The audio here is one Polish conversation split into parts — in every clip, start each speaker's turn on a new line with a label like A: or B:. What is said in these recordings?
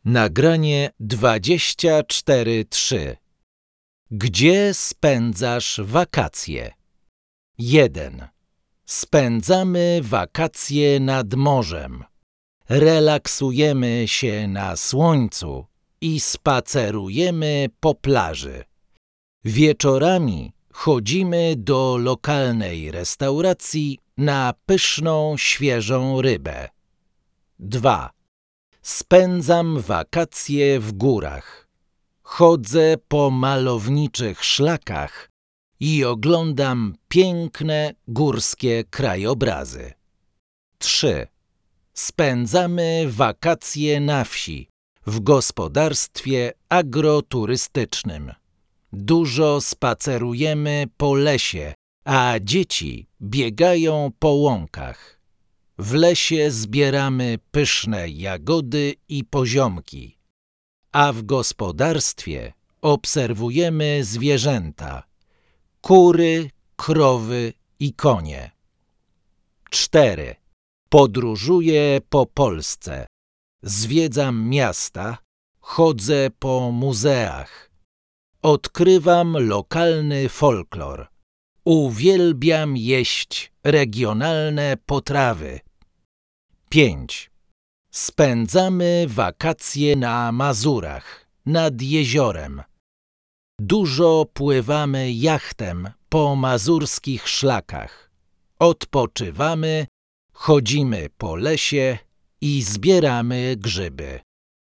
A: Nagranie 24.3. Gdzie spędzasz wakacje? 1. Spędzamy wakacje nad morzem. Relaksujemy się na słońcu i spacerujemy po plaży. Wieczorami chodzimy do lokalnej restauracji na pyszną, świeżą rybę. 2. Spędzam wakacje w górach. Chodzę po malowniczych szlakach i oglądam piękne górskie krajobrazy. 3. Spędzamy wakacje na wsi, w gospodarstwie agroturystycznym. Dużo spacerujemy po lesie, a dzieci biegają po łąkach. W lesie zbieramy pyszne jagody i poziomki, a w gospodarstwie obserwujemy zwierzęta: kury, krowy i konie. 4. Podróżuję po Polsce. Zwiedzam miasta, chodzę po muzeach. Odkrywam lokalny folklor. Uwielbiam jeść regionalne potrawy. 5. Spędzamy wakacje na Mazurach, nad jeziorem. Dużo pływamy jachtem po mazurskich szlakach. Odpoczywamy, chodzimy po lesie i zbieramy grzyby.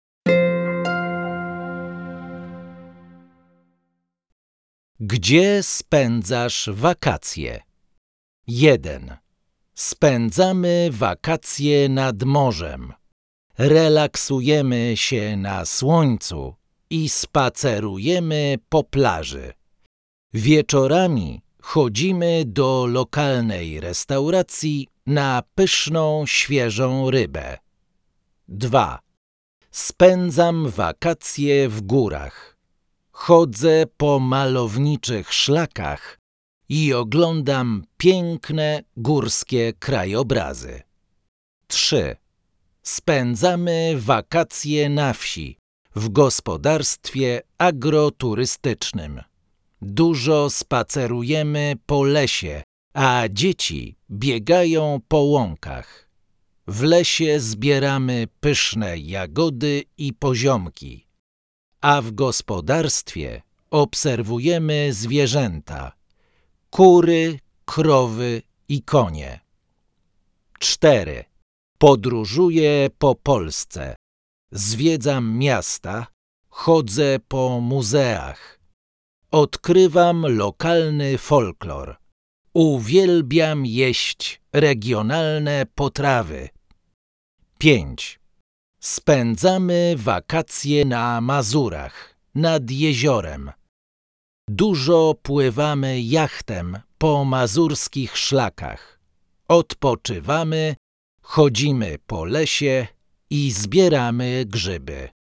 A: Gdzie spędzasz wakacje? 1. Spędzamy wakacje nad morzem. Relaksujemy się na słońcu i spacerujemy po plaży. Wieczorami chodzimy do lokalnej restauracji na pyszną, świeżą rybę. 2. Spędzam wakacje w górach. Chodzę po malowniczych szlakach i oglądam piękne górskie krajobrazy. 3. Spędzamy wakacje na wsi, w gospodarstwie agroturystycznym. Dużo spacerujemy po lesie, a dzieci biegają po łąkach. W lesie zbieramy pyszne jagody i poziomki, a w gospodarstwie obserwujemy zwierzęta: kury, krowy i konie. 4. Podróżuję po Polsce. Zwiedzam miasta, chodzę po muzeach. Odkrywam lokalny folklor. Uwielbiam jeść regionalne potrawy. 5. Spędzamy wakacje na Mazurach, nad jeziorem. Dużo pływamy jachtem po mazurskich szlakach. Odpoczywamy, chodzimy po lesie i zbieramy grzyby.